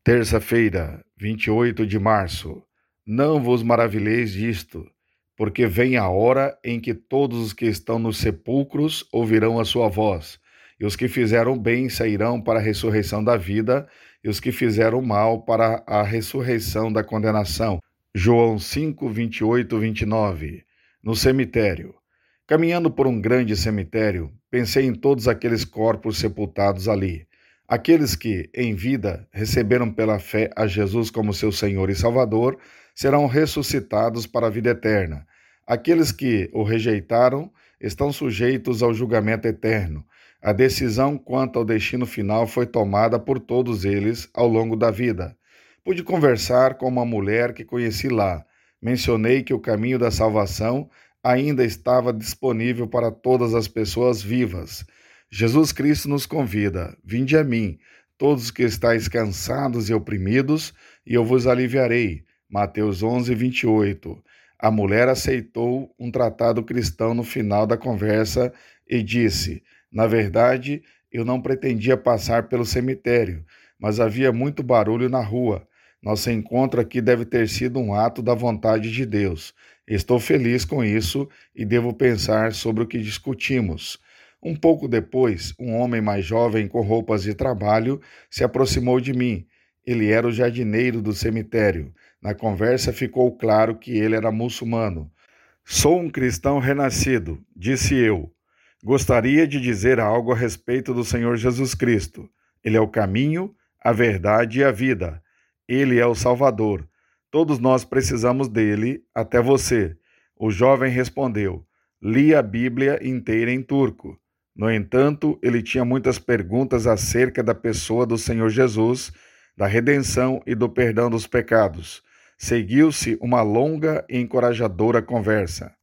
Terça-feira, 28 de março. Não vos maravilheis disto, porque vem a hora em que todos os que estão nos sepulcros ouvirão a sua voz, e os que fizeram bem sairão para a ressurreição da vida, e os que fizeram mal para a ressurreição da condenação. João 5, 28, 29. No cemitério. Caminhando por um grande cemitério, pensei em todos aqueles corpos sepultados ali. Aqueles que, em vida, receberam pela fé a Jesus como seu Senhor e Salvador, serão ressuscitados para a vida eterna. Aqueles que o rejeitaram estão sujeitos ao julgamento eterno. A decisão quanto ao destino final foi tomada por todos eles ao longo da vida. Pude conversar com uma mulher que conheci lá. Mencionei que o caminho da salvação ainda estava disponível para todas as pessoas vivas. Jesus Cristo nos convida: vinde a mim, todos que estáis cansados e oprimidos, e eu vos aliviarei. Mateus 11, 28. A mulher aceitou um tratado cristão no final da conversa e disse: na verdade, eu não pretendia passar pelo cemitério, mas havia muito barulho na rua. Nosso encontro aqui deve ter sido um ato da vontade de Deus. Estou feliz com isso e devo pensar sobre o que discutimos. Um pouco depois, um homem mais jovem com roupas de trabalho se aproximou de mim. Ele era o jardineiro do cemitério. Na conversa ficou claro que ele era muçulmano. Sou um cristão renascido, disse eu. Gostaria de dizer algo a respeito do Senhor Jesus Cristo. Ele é o caminho, a verdade e a vida. Ele é o Salvador. Todos nós precisamos dele, até você. O jovem respondeu: li a Bíblia inteira em turco. No entanto, ele tinha muitas perguntas acerca da pessoa do Senhor Jesus, da redenção e do perdão dos pecados. Seguiu-se uma longa e encorajadora conversa.